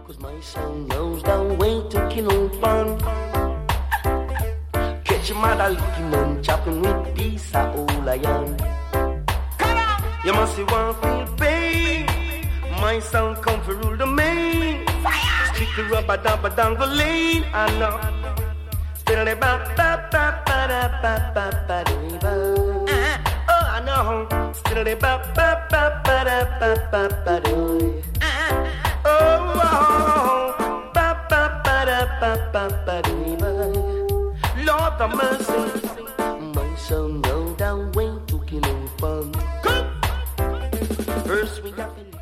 'Cause my son knows the way to kill on fun. Catch your mother licking and chopping with this old lion. You must see one feel pain. My son come for rule the main. Stick the rubber down the lane. I know. Still the ba ba ba ba da ba ba ba ba. Oh, I know. Still the ba ba ba ba da ba ba ba da. Oh, ba ba ba da ba ba ba da. Lord have mercy. My son know the way to kill fun. First we got to